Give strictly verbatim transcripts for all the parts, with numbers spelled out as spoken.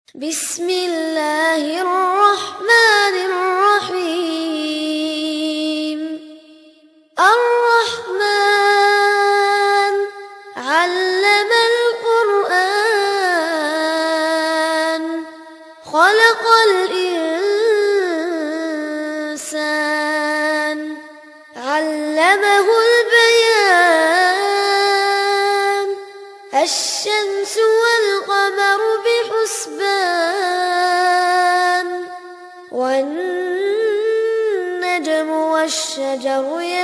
பிஸ்மில்லாஹிர் ரஹ்மானிர் ரஹீம். அர்-ரஹ்மான் அல்லமல் குர்ஆன் خلقல் இன்சான் அல்லமஹுல் பயான். الشمس والقمر بحسبان والنجم والشجر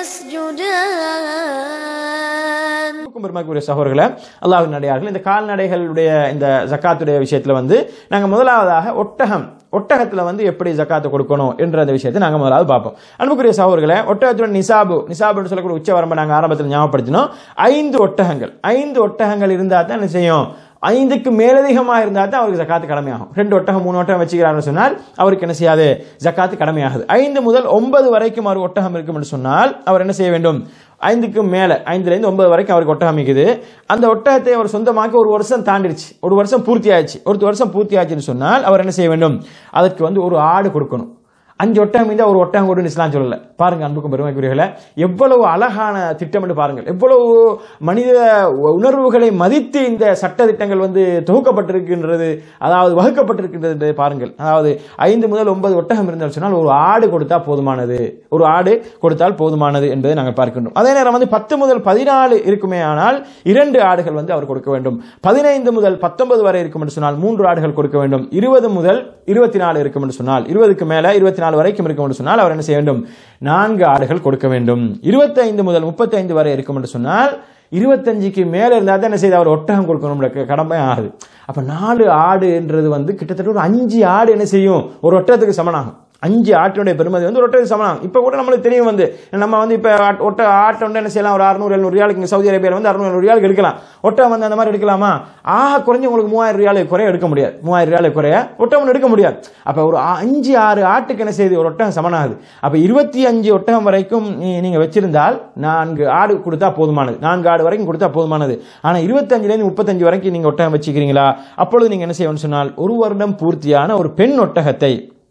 يسجدان. பெருமதிக்குரிய சகோதரர்களே, அல்லாஹ்வின் அடியார்களே, இந்த கால்நடைகளுடைய இந்த ஜக்காத்துடைய விஷயத்துல வந்து நாங்க முதலாவதாக ஒட்டகம் ஒட்டகத்துல வந்து எப்படி ஜக்காத்து கொடுக்கணும் என்ற அந்த விஷயத்தை நாங்க முதலாவது பார்ப்போம். அன்புக்குரிய சகோதரர்களே, ஒட்டகத்தோட நிசாபு நிசாபுன்னு சொல்லக்கூடிய உச்ச வரம்பை நாங்க ஆரம்பத்தில் ஞாபகப்படுத்தினோம். ஐந்து ஒட்டகங்கள் ஐந்து ஒட்டகங்கள் இருந்தா தான் என்ன செய்யும், ஐந்துக்கு மேலதிகமாக இருந்தால் தான் அவருக்கு ஜக்காத்து கடமையாகும். ரெண்டு ஒட்டகம் மூணு ஒட்டகம் வச்சுக்கிறாருன்னு சொன்னால் அவருக்கு என்ன செய்யாது, ஜக்காத்து கடமையாகுது. ஐந்து முதல் ஒன்பது வரைக்கும் அவர் ஒட்டகம் இருக்கும் என்று சொன்னால் அவர் என்ன செய்ய வேண்டும், ஐந்துக்கு மேல ஐந்துல இருந்து ஒன்பது வரைக்கும் அவருக்கு ஒட்டகம் இருக்குது. அந்த ஒட்டகத்தை அவர் சொந்தமாக்கி ஒரு வருஷம் தாண்டிடுச்சு, ஒரு வருஷம் பூர்த்தி ஆயிடுச்சு. ஒரு வருஷம் பூர்த்தி ஆச்சுன்னு சொன்னால் அவர் என்ன செய்ய வேண்டும், அதற்கு வந்து ஒரு ஆடு கொடுக்கணும். அஞ்சு ஒட்டகம் இருந்தால் ஒரு ஒட்டகம் கொடுன்னு இஸ்லாம் சொல்லல. பாருங்க அன்புக்கும் பெருமைக்குரியவர்களே, எவ்வளவு அழகான திட்டம் என்று பாருங்கள். எவ்வளவு மனித உணர்வுகளை மதித்து இந்த சட்ட திட்டங்கள் வந்து தொகுக்கப்பட்டிருக்கின்றது, அதாவது வகுக்கப்பட்டிருக்கின்றது பாருங்கள். அதாவது ஐந்து முதல் ஒன்பது ஒட்டகம் இருந்தால் சொன்னால் ஒரு ஆடு கொடுத்தா போதுமானது, ஒரு ஆடு கொடுத்தால் போதுமானது என்பதை நாங்கள் பார்க்கின்றோம். அதே நேரம் வந்து பத்து முதல் பதினாலு இருக்குமே ஆனால் இரண்டு ஆடுகள் வந்து அவர் கொடுக்க வேண்டும். பதினைந்து முதல் பத்தொன்பது வரை இருக்கும் என்று சொன்னால் மூன்று ஆடுகள் கொடுக்க வேண்டும். இருபது முதல் இருபத்தி நாலு இருக்கும் என்று சொன்னால் இருபதுக்கு மேல இருபத்தி நாலு வரைக்கும் இருக்கும் என்று சொன்னால் அவர் என்ன செய்ய வேண்டும், நான்கு ஆடுகள் கொடுக்க வேண்டும். இருபத்தி ஐந்து முதல் முப்பத்தி ஐந்து வரை இருக்கும் என்று சொன்னால் இருபத்தஞ்சுக்கு மேல இருந்தால் தான் என்ன செய்ய அவர் ஒட்டகம் கொடுக்கணும் கடமை ஆகுது. அப்ப நாலு ஆடுன்றது வந்து கிட்டத்தட்ட ஒரு அஞ்சு ஆடு என்ன செய்யும், ஒரு ஒட்டகத்துக்கு சமனாகும். அஞ்சு ஆட்டினுடைய பெருமதி வந்து ஒரு ஒட்டகத்துக்கு சமனாகும். இப்ப கூட நம்மளுக்கு தெரியும் வந்து நம்ம வந்து இப்ப ஒட்ட ஆட்டை வந்து என்ன செய்யலாம், ஒரு அறுநூறு எழுநூறு ரியாலுக்கு சவுதி அரேபியாவில் வந்து அறுநூறு எழுநூறு ரியாலுக்கு எடுக்கலாம். ஒட்டகம் வந்து அந்த மாதிரி எடுக்கலாமா, ஆக குறைஞ்ச உங்களுக்கு மூவாயிரம் ரியாலுக்கு குறைய எடுக்க முடியாது. மூவாயிரம் ரியாலுக்கு குறைய ஒட்டகம் எடுக்க முடியாது. அப்ப ஒரு அஞ்சு ஆறு ஆட்டுக்கு என்ன செய்யுது, ஒரு ஒட்டகம் சமனாகுது. அப்ப இருபத்தி அஞ்சு ஒட்டகம் வரைக்கும் நீங்க வச்சிருந்தால் நான்கு ஆடு கொடுத்தா போதுமானது, நான்கு ஆடு வரைக்கும் கொடுத்தா போதுமானது. ஆனா இருபத்தி அஞ்சுல இருந்து முப்பத்தஞ்சு வரைக்கும் நீங்க ஒட்டகம் வச்சுக்கிறீங்களா, அப்பொழுது நீங்க என்ன செய்யணும்னு சொன்னால் ஒரு வருடம் பூர்த்தியான ஒரு பெண் ஒட்டகத்தை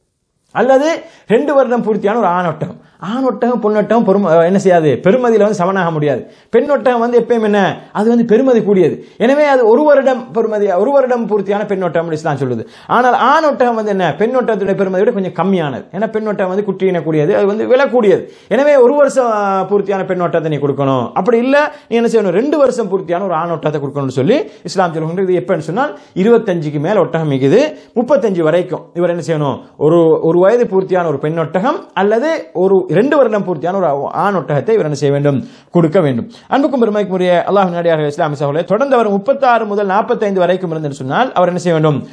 அல்லது ரெண்டு வருடம் பூர்த்தியான ஒரு ஆண் ஒட்டகம். ஆண் ஒட்டகம் பொன்னொட்டகம் பெரும் என்ன செய்யாது, பெருமதியில வந்து சமனாக முடியாது. பெண் ஒட்டகம் வந்து எப்பயும் என்ன, அது வந்து பெருமதி கூடியது. எனவே அது ஒரு வருடம் பெருமதி, ஒரு வருடம் பூர்த்தியான பெண் ஒட்டகம் இஸ்லாம் சொல்லுது. ஆனால் ஆண் ஒட்டகம் வந்து என்ன, பெண் ஒட்டகத்துடைய பெருமதியோட கொஞ்சம் கம்மியானது. ஏன்னா பெண் ஒட்டகம் வந்து குட்டியின கூடியது, அது வந்து விலை கூடியது. எனவே ஒரு வருஷம் பூர்த்தியான பெண் ஒட்டகத்தை நீ கொடுக்கணும். அப்படி இல்ல நீ என்ன செய்யணும், ரெண்டு வருஷம் பூர்த்தியான ஒரு ஆண் ஒட்டகத்தை கொடுக்கணும்னு சொல்லி இஸ்லாம் சொல்லுங்க. இது எப்பன்னு சொன்னால் இருபத்தஞ்சுக்கு மேல ஒட்டகம் இருக்குது, முப்பத்தஞ்சு வரைக்கும் இவர் என்ன செய்யணும், ஒரு ஒரு வயது பூர்த்தியான ஒரு பெண் ஒட்டகம் அல்லது ஒரு ரெண்டு வருடம் பூர்த்தியான ஒரு ஆண் ஒட்டகத்தை இவர் என்ன செய்ய வேண்டும், கொடுக்க வேண்டும். அன்புக்கும் பெருமைக்குரிய அல்லாஹ்வின் அடியார்களே, இஸ்லாமிய சகோதரர்களே, தொடர்ந்து அவர் முப்பத்தி ஆறு முதல் நாற்பத்தி ஐந்து வரைக்கும் இருந்து சொன்னால் அவர் என்ன செய்ய வேண்டும்,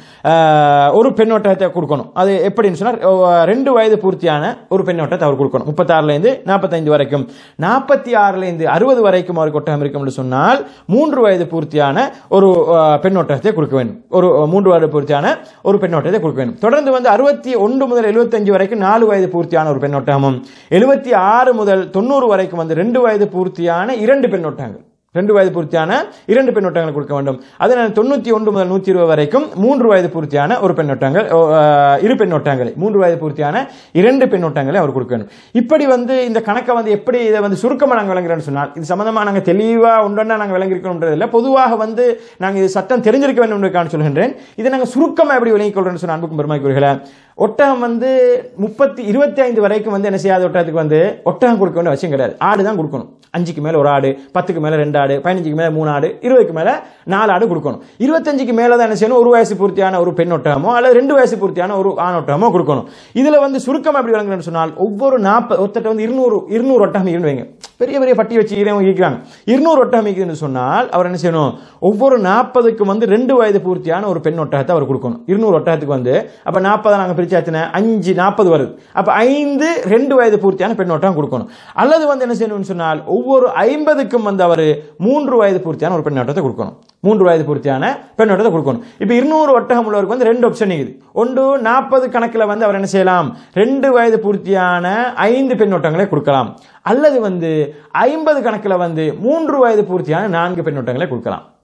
ஒரு பெண் ஒட்டகத்தை கொடுக்கணும். அது எப்படின்னு சொன்னால் ரெண்டு வயது பூர்த்தியான ஒரு பெண் ஒட்டகத்தை அவர் கொடுக்கணும். முப்பத்தி ஆறுல இருந்து நாற்பத்தி ஐந்து வரைக்கும். நாற்பத்தி ஆறுல இருந்து அறுபது வரைக்கும் அவருக்கு ஒட்டகம் இருக்கும் என்று சொன்னால் மூன்று வயது பூர்த்தியான ஒரு பெண் ஒட்டகத்தை கொடுக்க வேண்டும். ஒரு மூன்று வயது பூர்த்தியான ஒரு பெண் ஒட்டகத்தை கொடுக்க வேண்டும். தொடர்ந்து வந்து அறுபத்தி ஒன்று முதல் எழுபத்தி அஞ்சு வரைக்கும் நாலு வயது பூர்த்தியான ஒரு பெண் ஒட்டகமும், எழுபத்தி ஆறு முதல் தொண்ணூறு வரைக்கும் வந்து ரெண்டு வயது பூர்த்தியான இரண்டு பெண் ஒட்டகங்கள், ரெண்டு வயது பூர்த்தியான இரண்டு பெண் ஒட்டகங்கள் கொடுக்க வேண்டும். அதனால தொண்ணூத்தி ஒன்று முதல் நூத்தி இருபது வரைக்கும் மூன்று வயது பூர்த்தியான ஒரு பெண் ஒட்டகங்கள், இரு பெண் ஒட்டகங்களை, மூன்று வயது பூர்த்தியான இரண்டு பெண் ஒட்டகங்களை அவர் கொடுக்க வேண்டும். இப்படி வந்து இந்த கணக்கை வந்து எப்படி இதை வந்து சுருக்கமா நாங்கள் விளங்குறோம்னு சொன்னால், இது சம்பந்தமா நாங்கள் தெளிவா ஒன்றா நாங்கள் விளங்கிருக்கோம்ன்றது இல்லை, பொதுவாக வந்து நாங்கள் இது சட்டம் தெரிஞ்சிருக்க வேண்டும் என்று சொல்கின்றேன். இதை நாங்கள் சுருக்கமா எப்படி விளங்கிக் கொள்றோம்னு சொன்னால், அன்புக்கும் பெருமைக்குரியவர்களே, ஒட்டகம் வந்து முப்பத்தி இருபத்தி ஐந்து வரைக்கும் வந்து என்ன செய்யாத ஒட்டகத்துக்கு வந்து ஒட்டகம் கொடுக்க வேண்டிய அவசியம் கிடையாது, ஆடு தான் கொடுக்கணும். அஞ்சுக்கு மேல ஒரு ஆடு, பத்துக்கு மேல ரெண்டு ஆடு, பதினஞ்சுக்கு மேல மூணு ஆடு, இருபதுக்கு மேல நாலு ஆடு கொடுக்கணும். இருபத்தஞ்சுக்கு மேல தான் என்ன செய்யணும், ஒரு வயசு பூர்த்தியான ஒரு பெண் ஒட்டகமோ அல்லது ரெண்டு வயசு பூர்த்தியான ஒரு ஆண் ஒட்டகமோ கொடுக்கணும். இதுல வந்து சுருக்கம் எப்படி விளங்குறேன்னு சொன்னால், ஒவ்வொரு நாற்பது ஒருத்தட்ட வந்து இருநூறு இருநூறு ஒட்டகம் இருவைங்க, பெரிய பெரிய பட்டி வச்சு இருக்கிறாங்க. இருநூறு ஒட்டகம் இருக்குதுன்னு சொன்னால் அவர் என்ன செய்யணும், ஒவ்வொரு நாற்பதுக்கு வந்து ரெண்டு வயது பூர்த்தியான ஒரு பெண் ஒட்டகத்தை அவர் கொடுக்கணும். இருநூறு ஒட்டகத்துக்கு வந்து அப்ப நாற்பதை நாங்க பிரிச்சாச்சுன்னா அஞ்சு நாற்பது வருது. அப்ப ஐந்து ரெண்டு வயது பூர்த்தியான பெண் ஒட்டகம் கொடுக்கணும். அல்லது வந்து என்ன செய்யணும்னு சொன்னால் ஒவ்வொரு ஐம்பதுக்கும் வந்து அவர் மூன்று வயது பூர்த்தியான ஒரு பெண் ஒட்டகத்தை கொடுக்கணும். மூன்று வயது பூர்த்தியான பெண் ஒட்டகத்தை கொடுக்கணும். இப்ப இருநூறு ஒட்டகம் உள்ளவருக்கு வந்து ரெண்டு ஆப்ஷன் இருக்குது. ஒன்று நாற்பது கணக்கில் வந்து அவர் என்ன செய்யலாம், ரெண்டு வயது பூர்த்தியான ஐந்து பெண் ஒட்டகங்களை கொடுக்கலாம். அல்லது வந்து ஐம்பது கணக்கில் வந்து மூன்று வயது பூர்த்தியான நான்கு பெண் ஒட்டகங்களை கொடுக்கலாம்.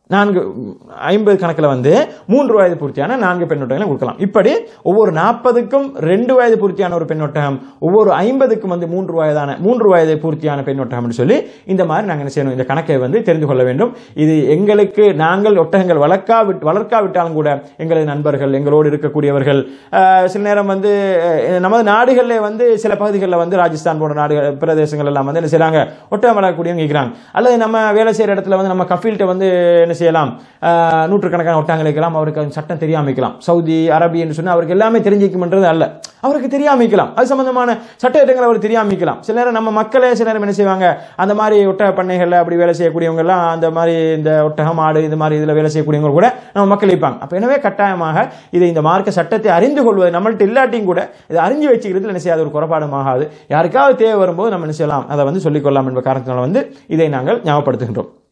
நான்கு ஐம்பது கணக்கில் வந்து மூன்று வயது பூர்த்தியான நான்கு பெண் ஒட்டகங்களை கொடுக்கலாம். இப்படி ஒவ்வொரு நாற்பதுக்கும் ரெண்டு வயது பூர்த்தியான ஒரு பெண் ஒட்டகம், ஒவ்வொரு ஐம்பதுக்கும் வந்து மூன்று வயதான மூன்று வயது பூர்த்தியான பெண் ஒட்டகம் சொல்லி இந்த மாதிரி நாங்கள் என்ன செய்யணும், இந்த கணக்கை வந்து தெரிந்து கொள்ள வேண்டும். இது எங்களுக்கு நாங்கள் ஒட்டகங்கள் வளர்க்கா வளர்க்காவிட்டாலும் கூட எங்களது நண்பர்கள், எங்களோடு இருக்கக்கூடியவர்கள், சில நேரம் வந்து நமது நாடுகளில் வந்து சில பகுதிகளில் வந்து ராஜஸ்தான் போன்ற நாடுகள் பிரதேசங்கள் எல்லாம் வந்து என்ன செய்யறாங்க, ஒட்டகம் வளர்க்கக்கூடியவங்க இருக்கிறாங்க. அல்லது நம்ம வேலை செய்யற இடத்துல வந்து நம்ம கஃபீல்ட்ட வந்து என்ன செய்யலாம், நூற்றுக்கணக்கான ஒட்டகங்கள் இருக்கலாம், அவருக்கு சட்டம் தெரியாம இருக்கலாம். சவுதி அரபி என்று சொன்னா அவருக்கு எல்லாமே தெரிஞ்சிக்கும்ன்றது அல்ல, அவருக்கு தெரியாம இருக்கலாம், அது சம்பந்தமான சட்ட திட்டங்கள் அவர் தெரியாம இருக்கலாம். சில நேரம் நம்ம மக்களே சில நேரம் என்ன செய்வாங்க, அந்த மாதிரி ஒட்டக பண்ணைகள்ல அப்படி வேலை செய்யக்கூடியவங்க எல்லாம் அந்த மாதிரி இந்த ஒட்டகம் ஆடு இந்த மாதிரி இதுல வேலை செய்யக்கூடியவங்க கூட நம்ம மக்கள் இருப்பாங்க. அப்ப எனவே கட்டாயமாக இதை இந்த மார்க்க சட்டத்தை அறிந்து கொள்வது நம்மள்ட்ட இல்லாட்டியும் கூட இதை அறிஞ்சு வச்சுக்கிறது என்ன செய்யாது, ஒரு குறைபாடுமாகாது. யாருக்காவது தேவை வரும்போது நம்ம என்ன செய்யலாம், அதை வந்து சொல்லிக் கொள்ளலாம் என்ற காரணத்தினால வந்து இதை நாங்கள் ஞாபகப்படுத்துகின்றோம்.